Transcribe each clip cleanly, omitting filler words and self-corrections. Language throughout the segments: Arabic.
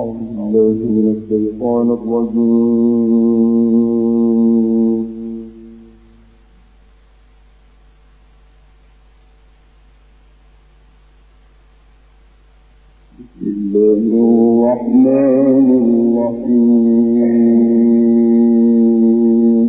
بالله من الشيطان الرجيم. بسم الله الرحمن الرحيم.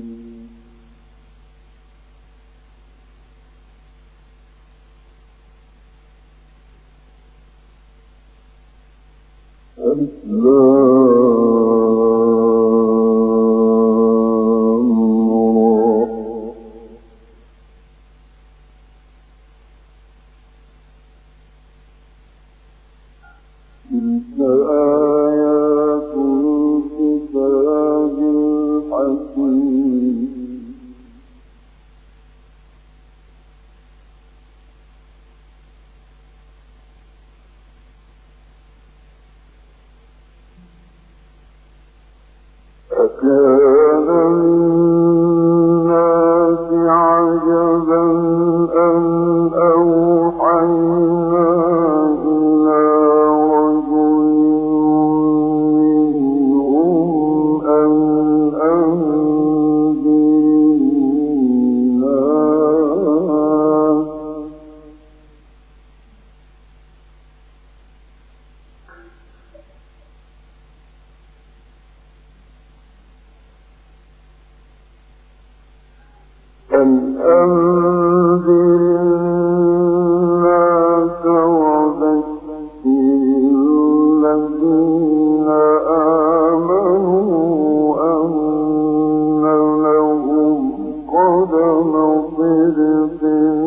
أكان للناس عجبا أن أوحينا إلى رجل منهم أن أنذر الناس وبشر الذين آمنوا أن لهم قدم صدق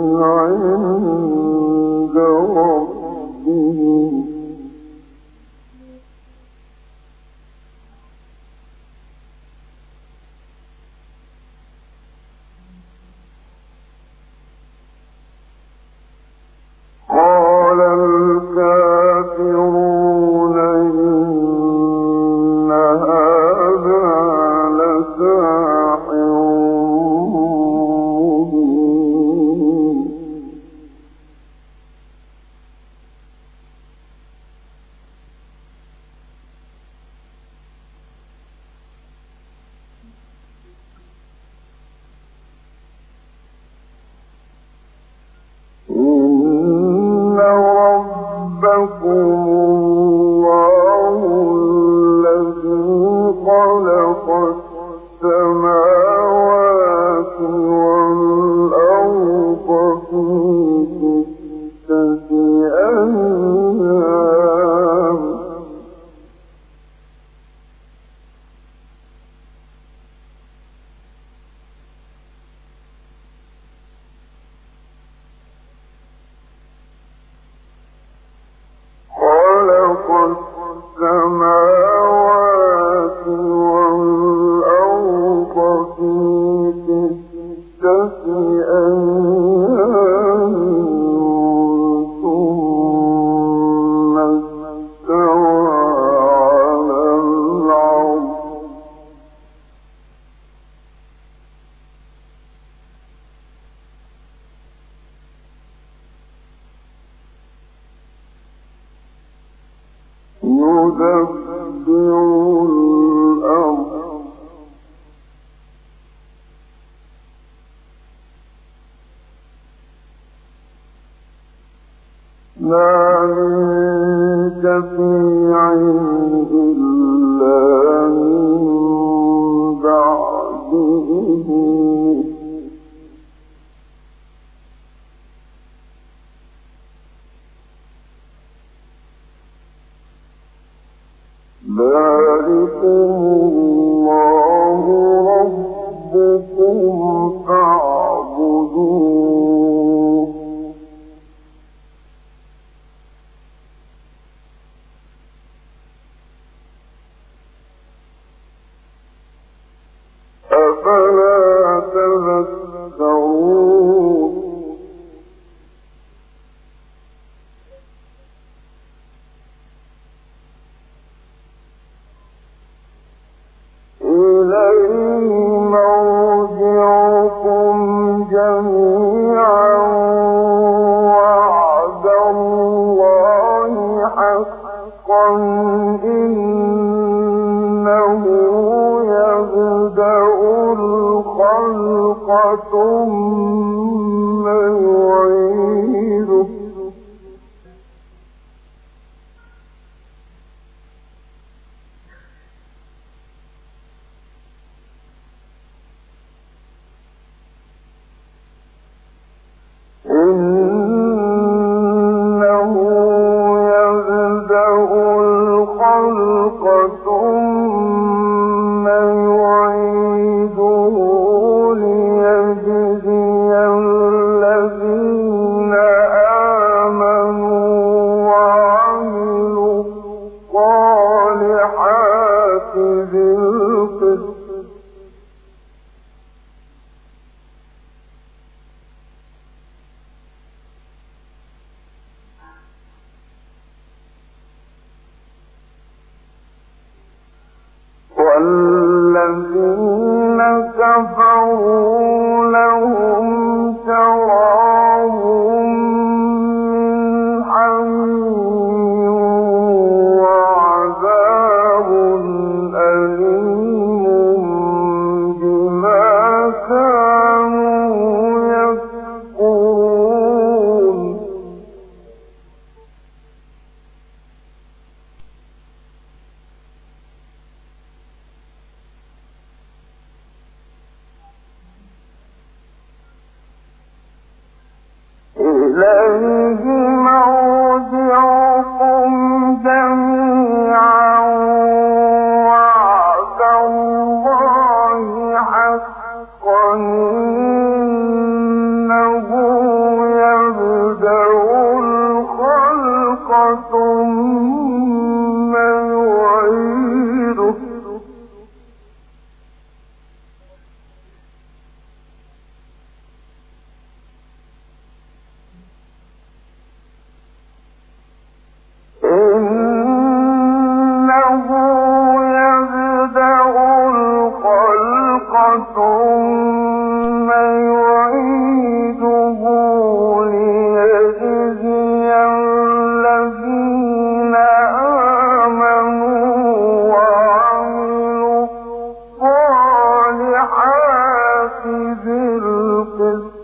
عند ربهم. قال الكافرون إن هذا لساحر مبين. إن ربكم الله الذي خلق السماوات والأرض في 6 أيام خلق السماوات والأرض في 6 أيام ثم استوى على العرش يدبر الأمر ما من شفيع إلا من بعد إذنه ذلكم الله ربكم فاعبدوه أفلا تذكرون. إليه مرجعكم حقا إنه يبدأ الخلق ثم يعيده والذين كفروا لهم شراب من حميم وعذاب أليم بما كانوا يكفرون إليه مرجعكم جميعا وعد الله حقا إنه يبدأ الخلق ثم يعيده إنه يبدأ الخلق ثم يعيده ليجزي الذين آمنوا وعملوا الصالحات بالقسط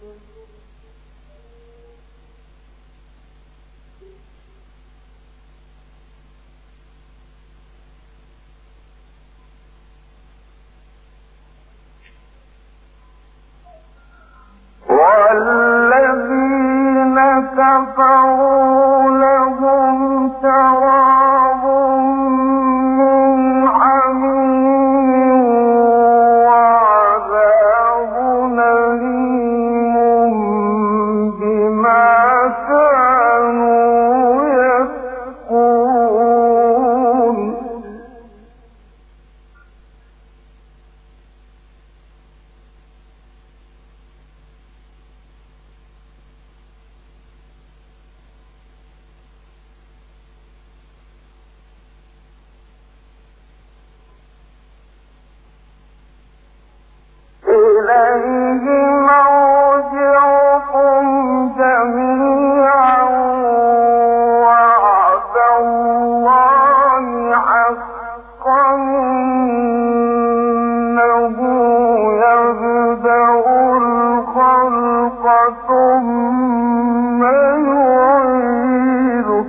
والذين كفروا لهم شراب من حميم وعذاب أليم بما كانوا يكفرون إليه مرجعكم جميعا وعد الله حقا إنه يبدأ الخلق ثم يعيده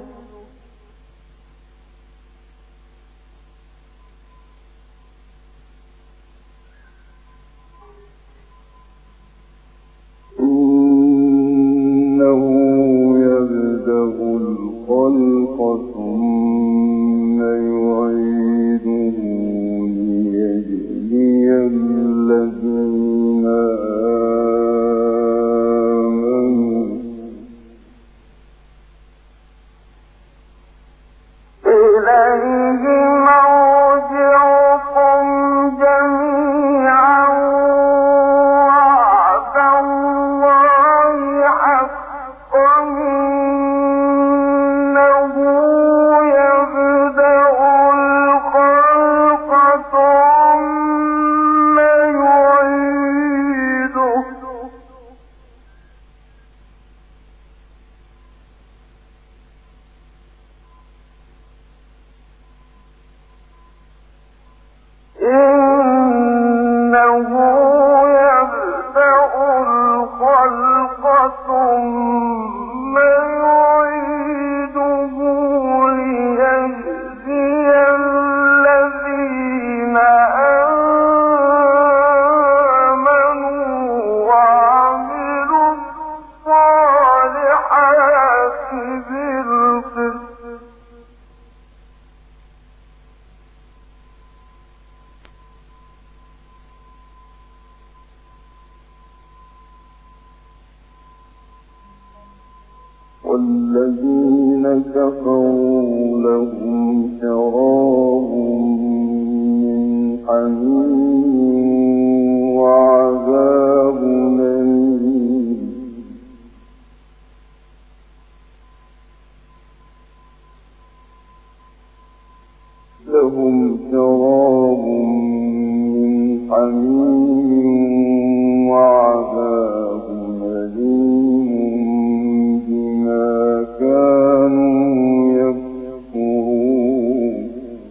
إنه يبدأ الخلق ثم يعيده ليجزي الذين آمنوا إليه مرجعكم جميعا وعد الله حقا إنه يبدأ الخلق ثم يعيده ثم يعيده ليجزي الذين آمنوا وعملوا الصالحات بالقسط والذين كفروا لهم شراب من حميم وعذاب أليم لهم شراب من حميم وعذاب أليم بما كانوا يكفرون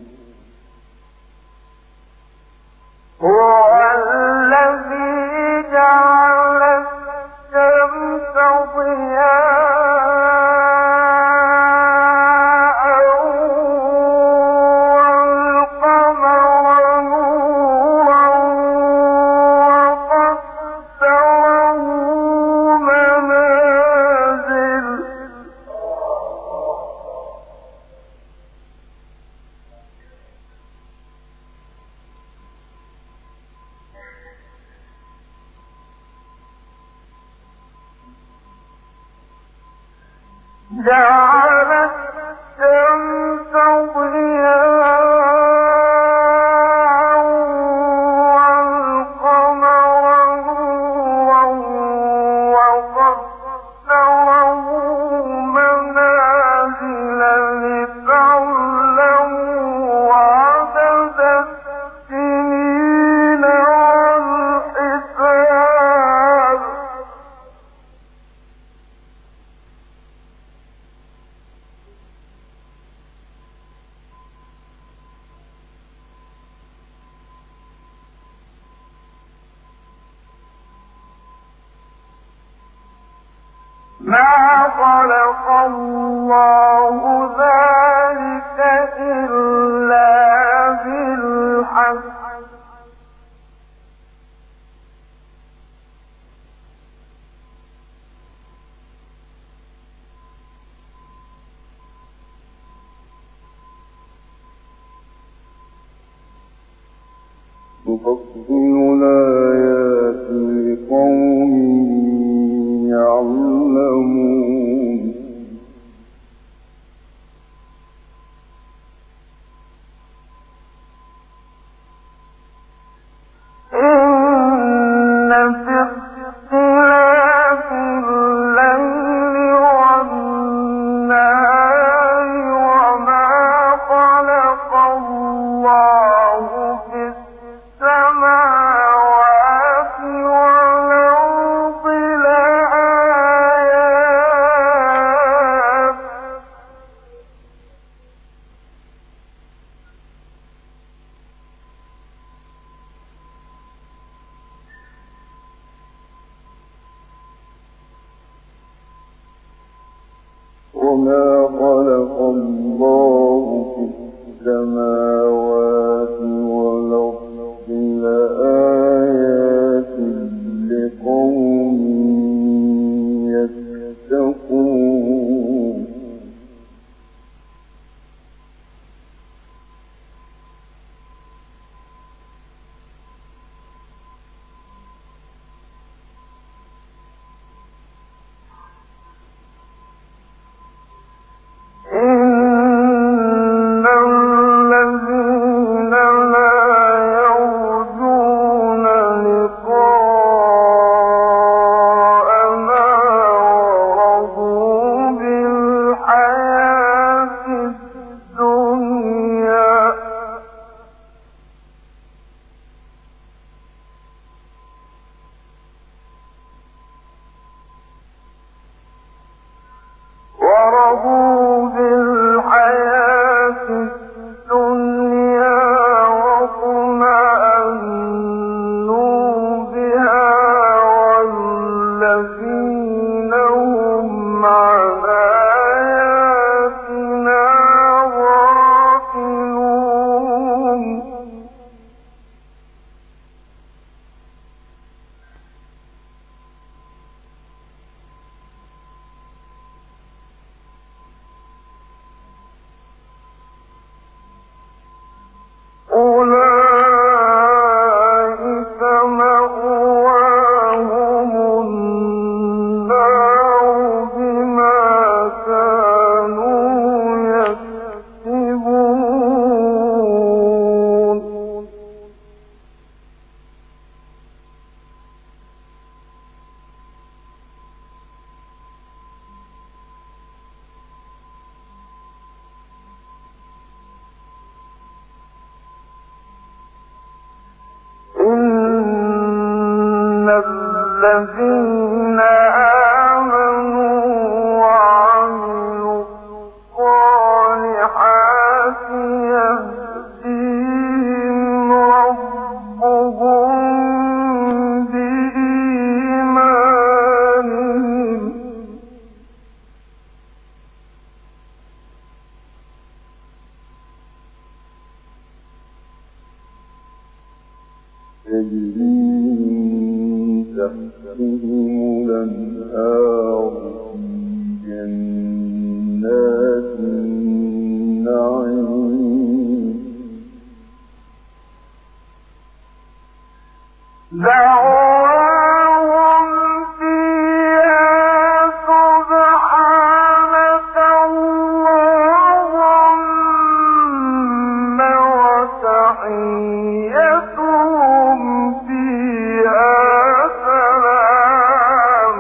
هو الذي جعل الشمس ضياء والقمر نورا وقدره منازل جعل الشمس ضياء والقمر نورا وقدره منازل لتعلموا عدد السنين والحساب ما خلق الله ذلك إلا بالحق يفصل الآيات لقوم يعلمون إن في اختلاف الليل والنهار وما خلق الله في السماوات والأرض لآيات وما خلق الله في السماوات والأرض لآيات لقوم يتقون إن الذين آمنوا وعملوا الصالحات يهديهم ربهم بإيمانهم تجري تحتهم الأنهار في جنات النعيم دعواهم فيها سبحانك اللهم وتحيتهم فيها سلام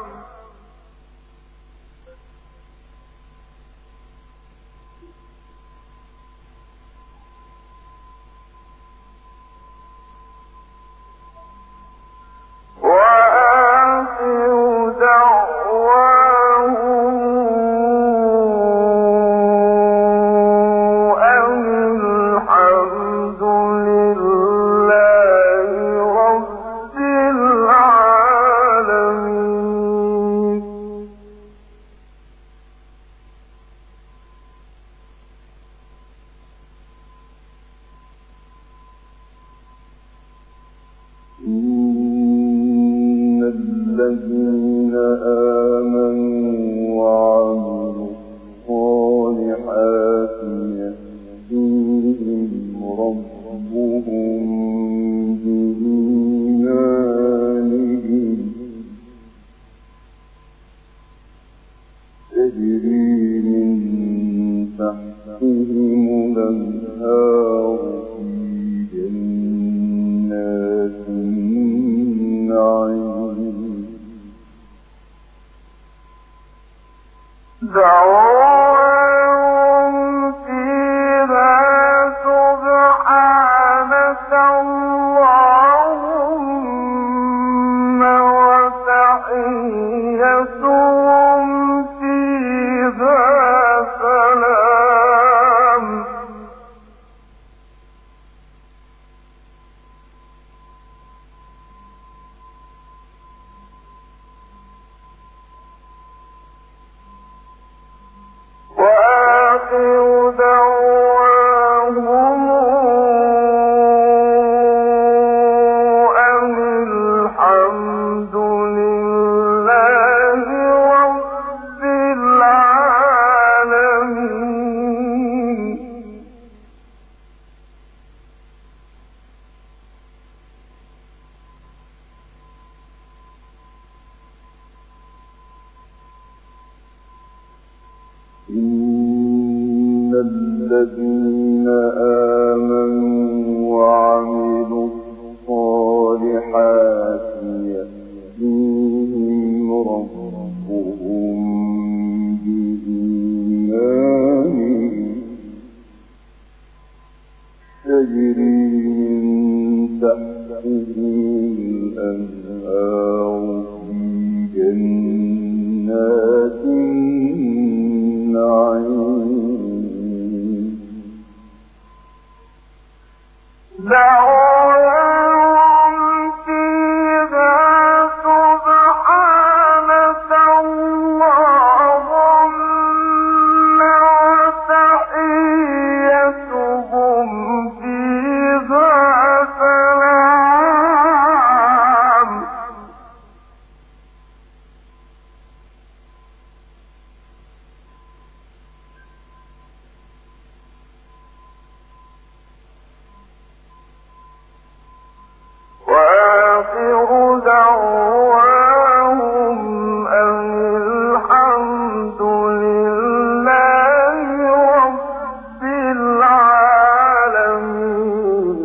وآخر دعواهم أن الحمد لله رب العالمين إن الذين آمنوا وعملوا الصالحات يهديهم ربهم بإيمانهم تجري من تحتهم الأنهار في جنات النعيم دعواهم فيها سبحانك اللهم وتحيتهم فيها سلام وآخر دعواهم أن الحمد لله رب العالمين إن الذين آمنوا وعملوا الصالحات يهديهم ربهم بإيمانهم تجري من تحتهم الأنهار في جنات النعيم دعواهم فيها سبحانك اللهم وتحيتهم فيها سلام وآخر دعواهم أن الحمد لله رب العالمين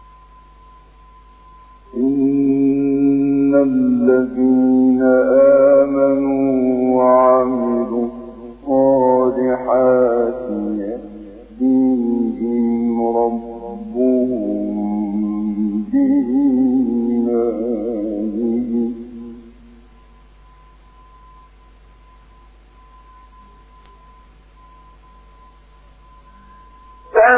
إن الذين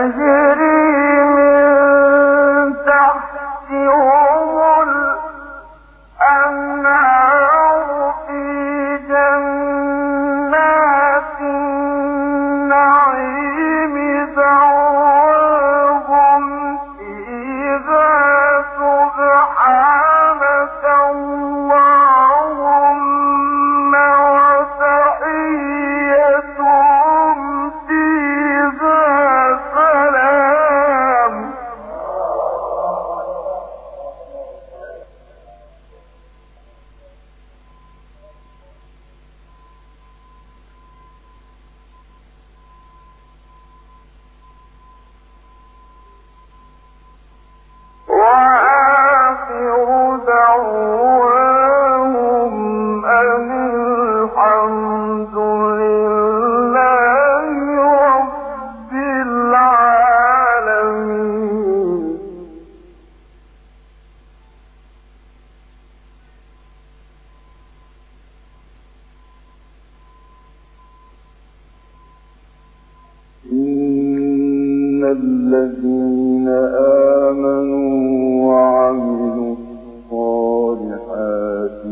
إن الذين آمنوا وعملوا الصالحات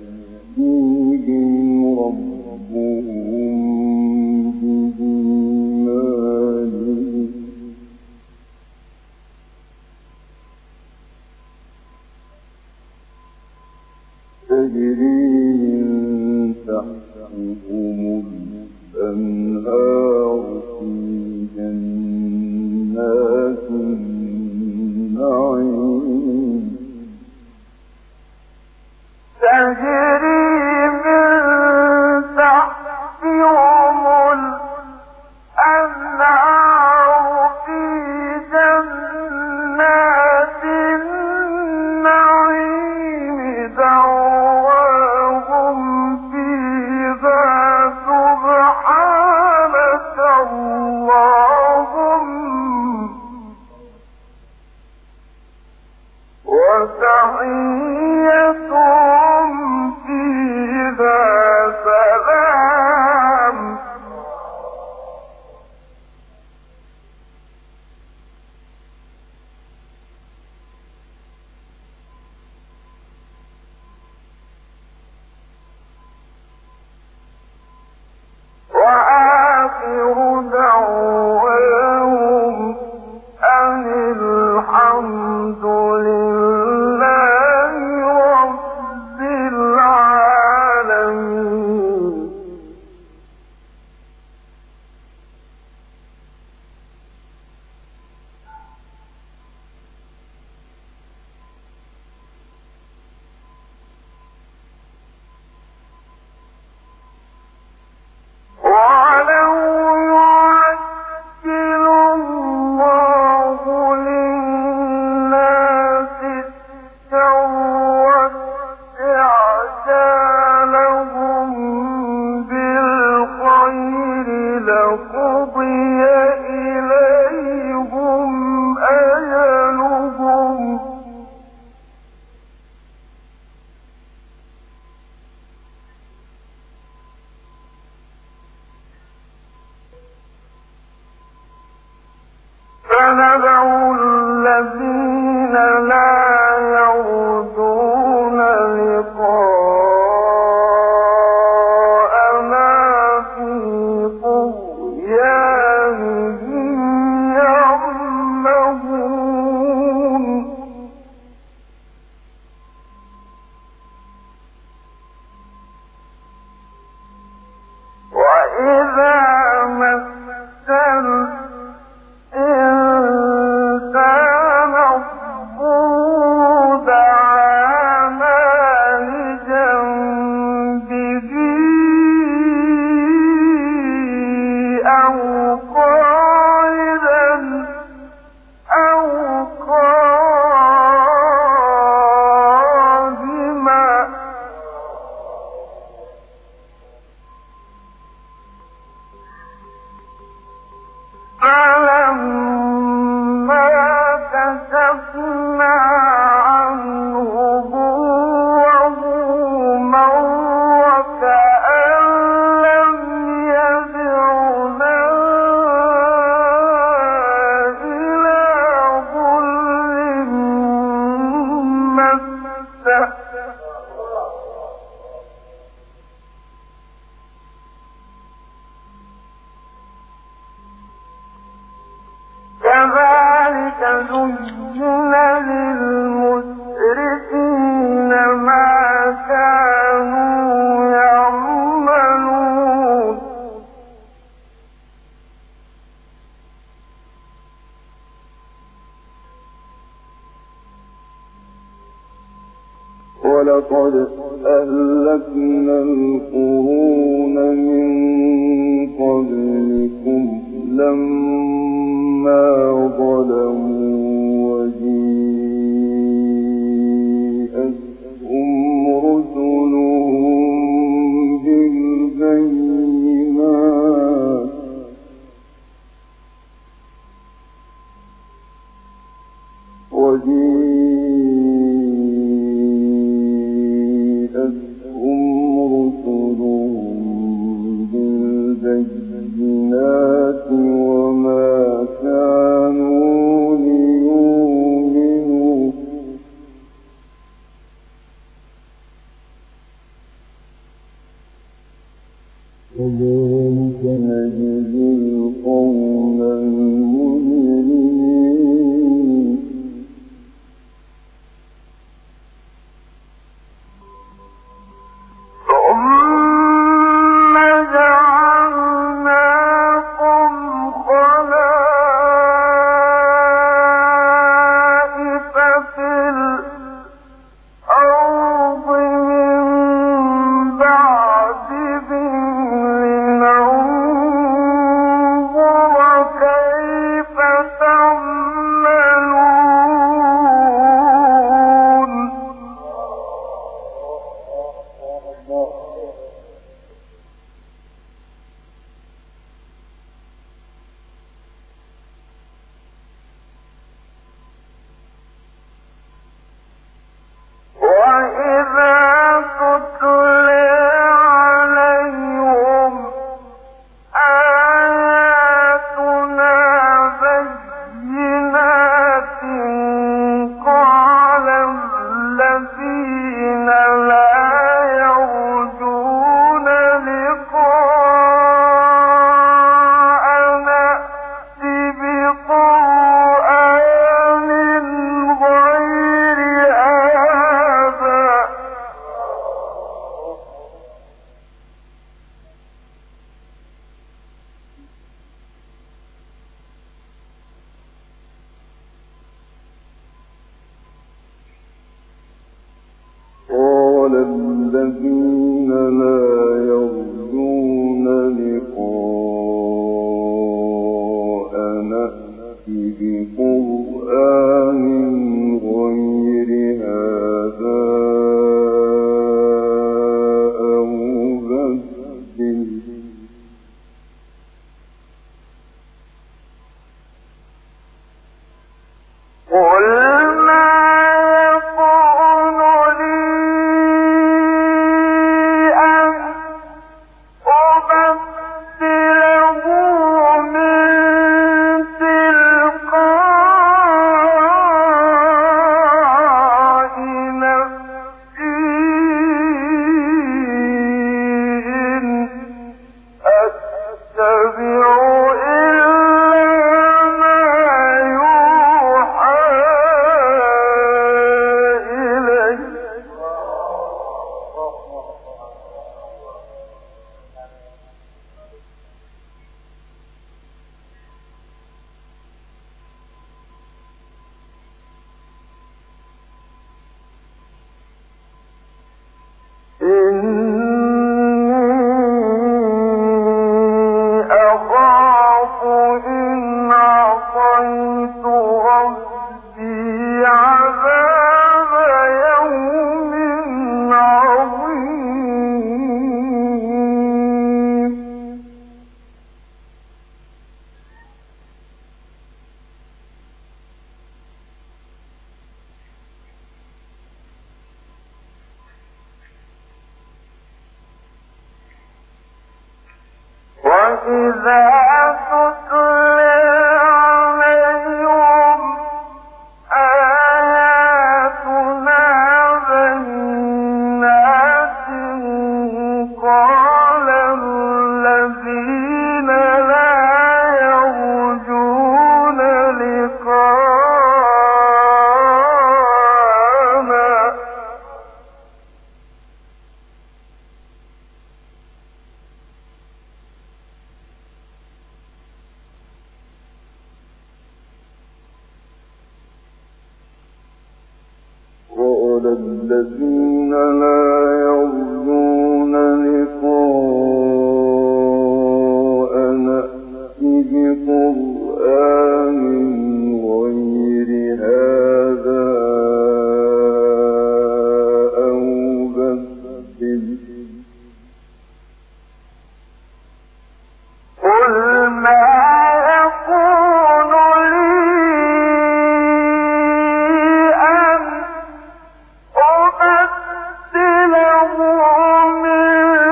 يهديهم ربهم بإيمانهم تجري من تحتهم الأنهار في جنات النعيم تجري من تحتهم الأنهار في جنات النعيم دعواهم فيها سبحانك اللهم وتحيتهم فيها سلام وآخر دعواهم أن الحمد لله رب العالمين ولو يعجل الله للناس الشر استعجالهم بالخير لقضي إليهم أجلهم فنذر الذين لا يرجون لقاءنا في طغيانهم يعمهون وإذا مس الإنسان الضر زين للمسرفين ما كانوا يعملون ولقد أهلكنا القرون من قبلكم لما ظلموا وجيءتهم رسلهم بالبينات وما كانوا ليؤمنوا كذلك نجزي القوم المجرمين ثم جعلناكم خلائف في الأرض من بعدهم لننظر كيف تعملون وإذا تتلى عليهم آياتنا بينات قال الذين لا يرجون لقاءنا ائت بقرآن غير هذا قال الذين لا يرجون لقاءنا ائت بقرآن غير هذا أو بدل قل ما يكون لي أن أبدله من تلقاء نفسي إن أتبع إلا ما يوحى إلي إني أخاف إن عصيت ربي عذاب يوم عظيم وإذا تتلى عليهم آياتنا بينات قال الذين لا يرجون لقاءنا الذين لا يرجون لقاءنا ائت بقرآن غير هذا أو بدل قل ما يكون لي أن أبدله من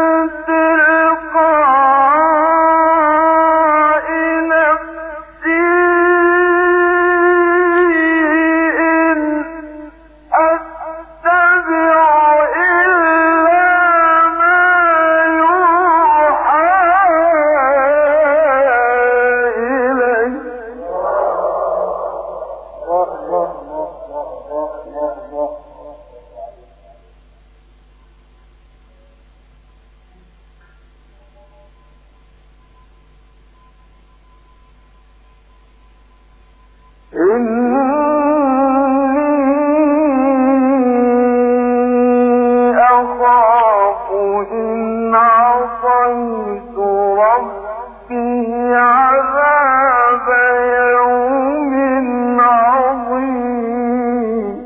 تلقاء نفسي إن أتبع إلا ما يوحى إلي إني أخاف إن عصيت ربي عذاب يوم عظيم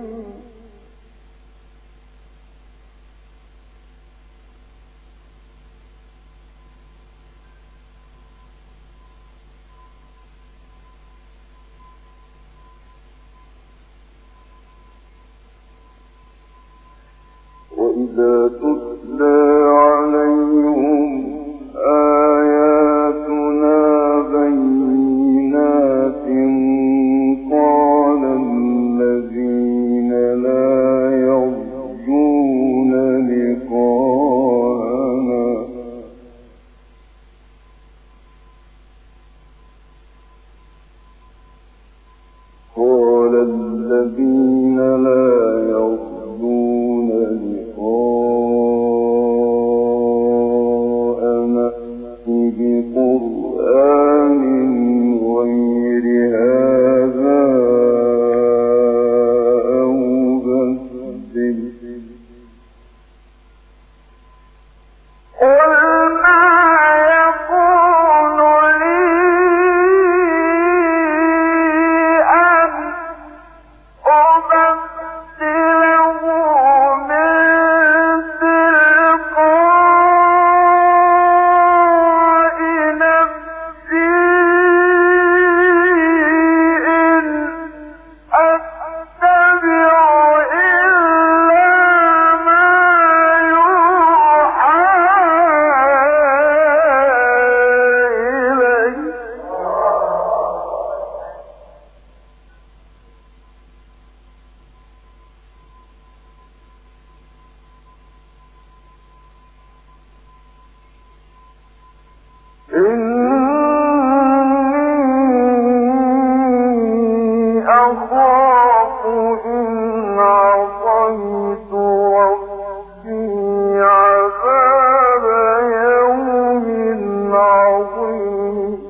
وإذا تتلى عليهم آياتنا بينات قال الذين لا يرجون لقاءنا بقرآن غير هذا أو بدل قل ما يكون لي أن أبدله من تلقاء نفسي إن أتبع إلا ما يوحى إلي إني أخاف إن عصيت ربي عذاب يوم عظيم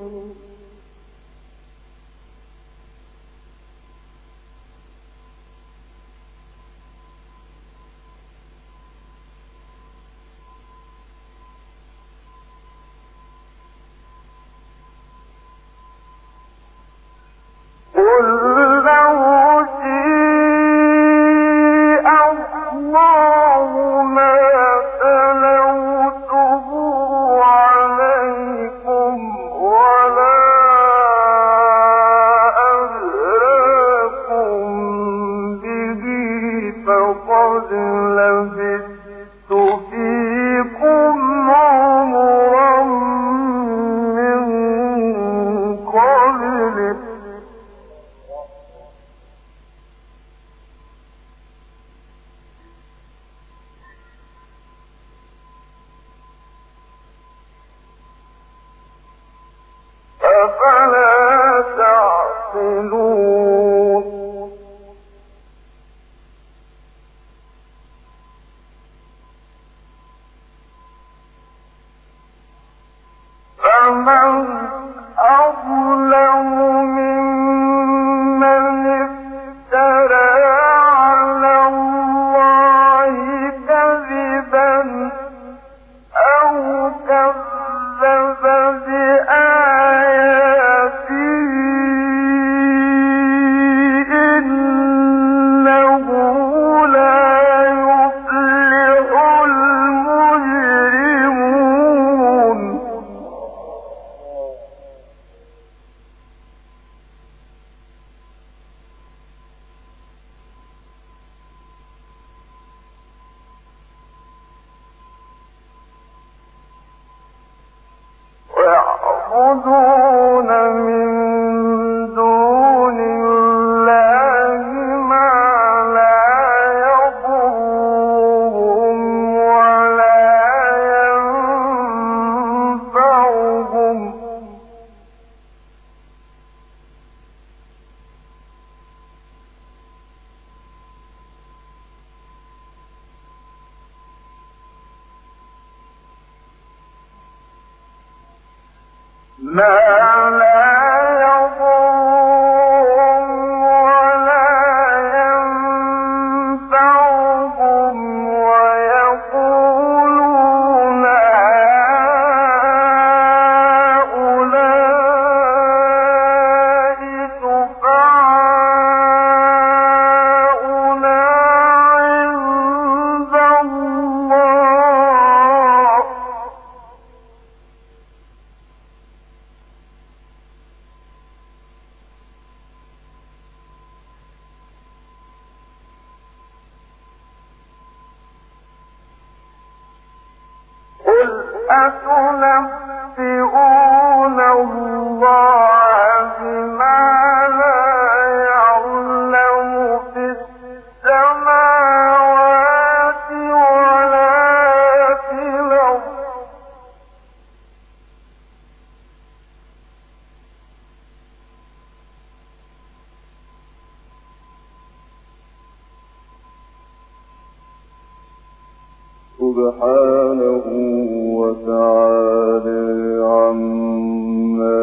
قل لو شاء الله ما تلوته عليكم ولا أدراكم به فقد لبثت فيكم عمرا من قبله أفلا تعقلون فمن أظلم ممن افترى على الله أتنبئون الله بما لا يعلم في السماوات ولا في الأرض سبحانه وتعالى عما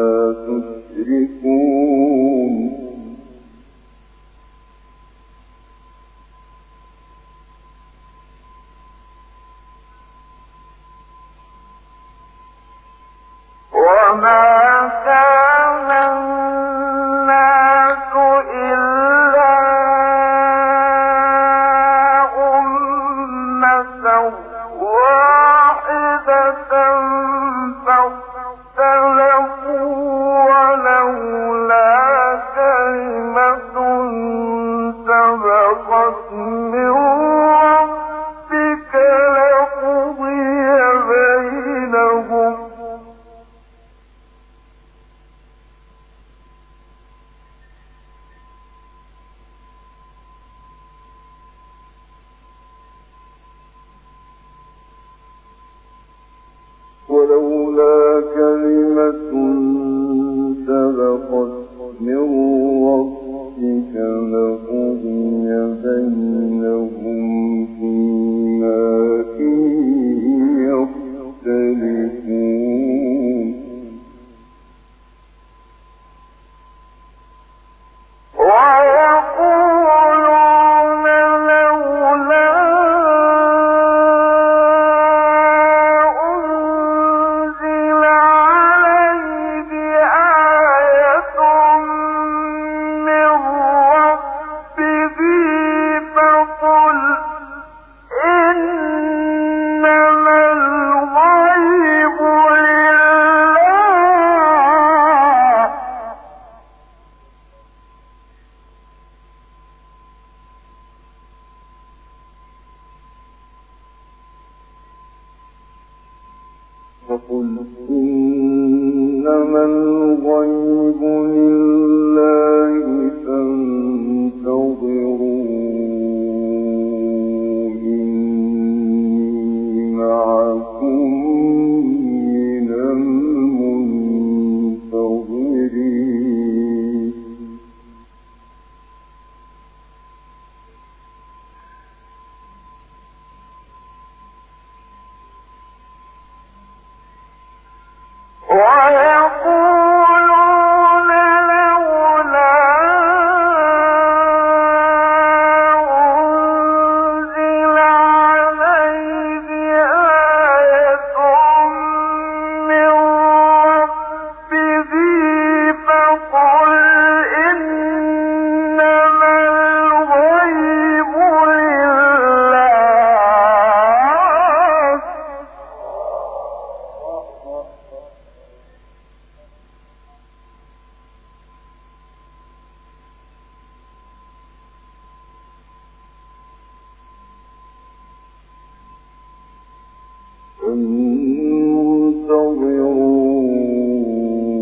تشركون وما كان الناس إلا أمة واحدة فاختلفوا ولولا كلمة سبقت من ربك لقضي بينهم ولولا كلمة سبقت من ربك لقضي بينهم فيما فيه يختلفون ويقولون لولا أنزل عليه آية من ربه فقل إنما الغيب لله فقل إنما الغيب لله فانتظروا إني معكم من المنتظرين ويقولون لولا أنزل عليه آية من ربه فقل إنما الغيب لله فانتظروا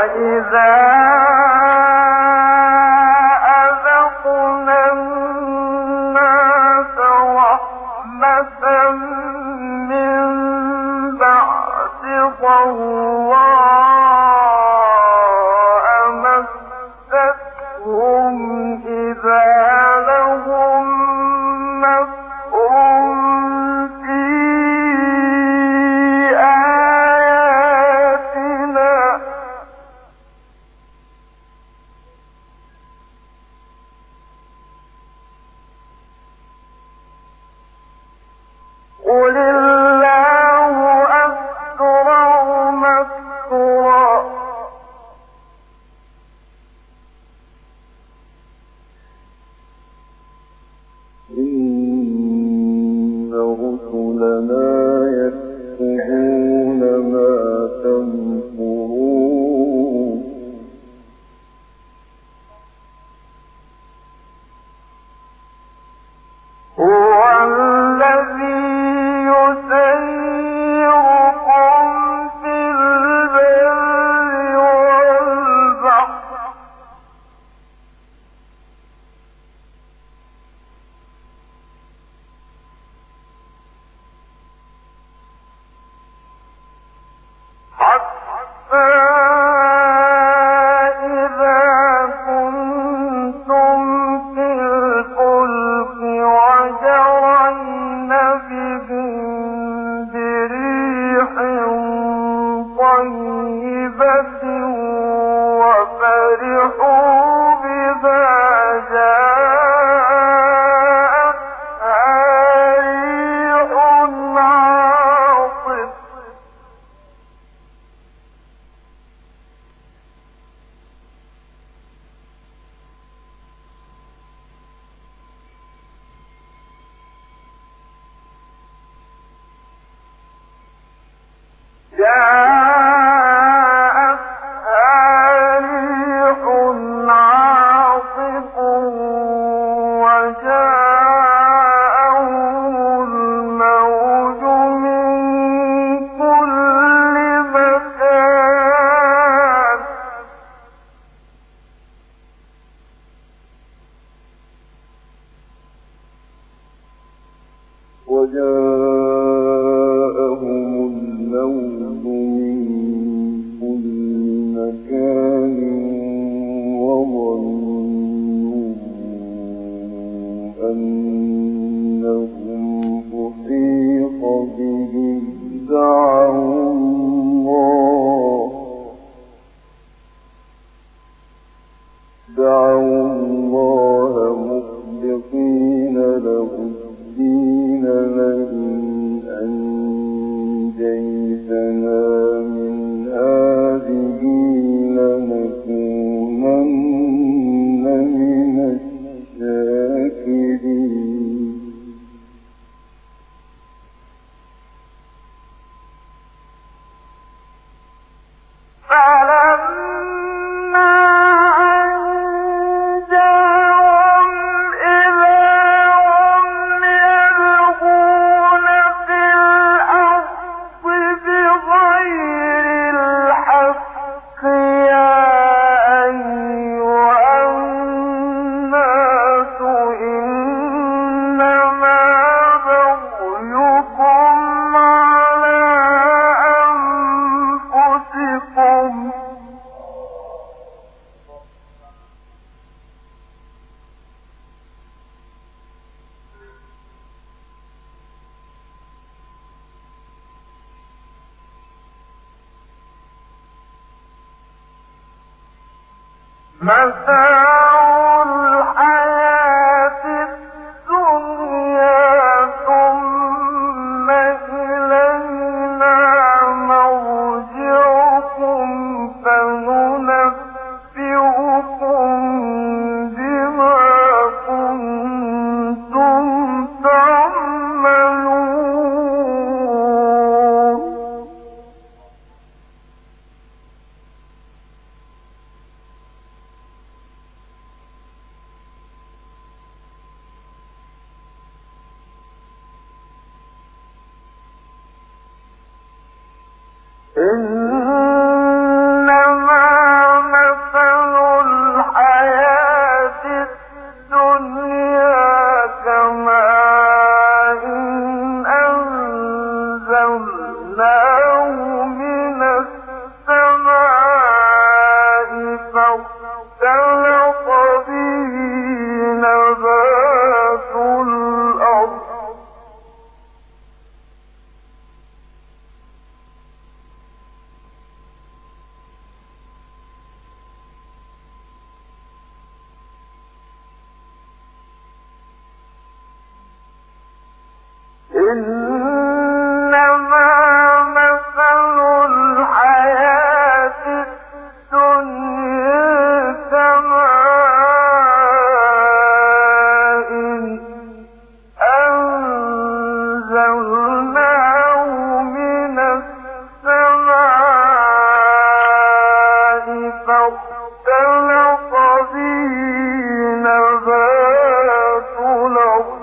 إنما إنما مثل الحياة الدنيا كماء أنزلناه من السماء فاختلط به نبات الأرض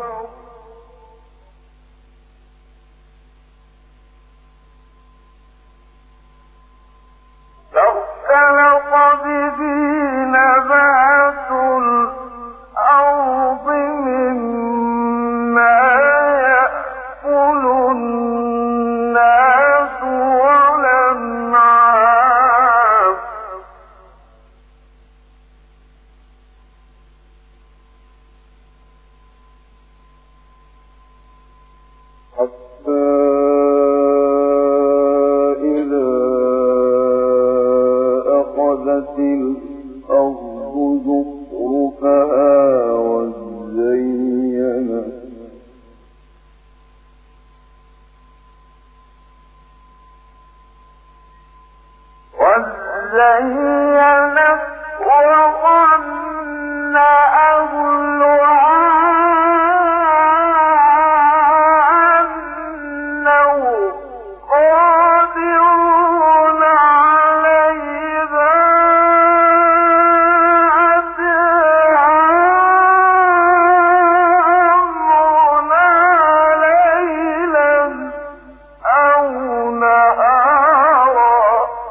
مما يأكل الناس والأنعام حتى إذا أخذت الأرض زخرفها وزينت وظن أهلها أنهم قادرون عليها أتاها أمرنا ليلا أو نهارا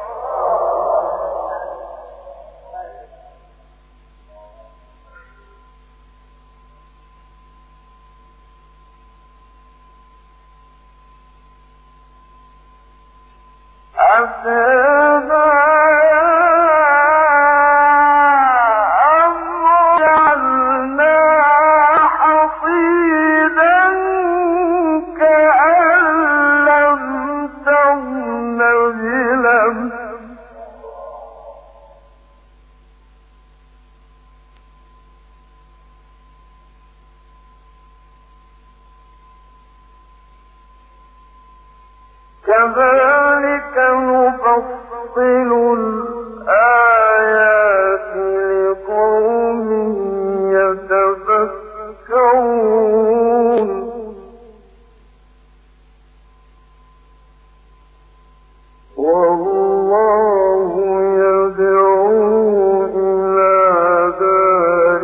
أتانا أمر جعلنا حصيدا كأن لم تغن بلمس كذلك نفصل الآيات لقوم يتفكرون والله يدعو إلى دار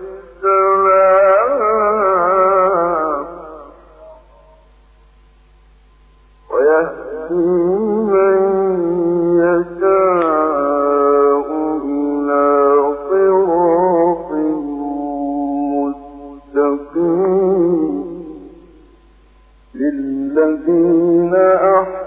السلام ويهدي من يشاء إلى صراط مستقيم للذين أحسنوا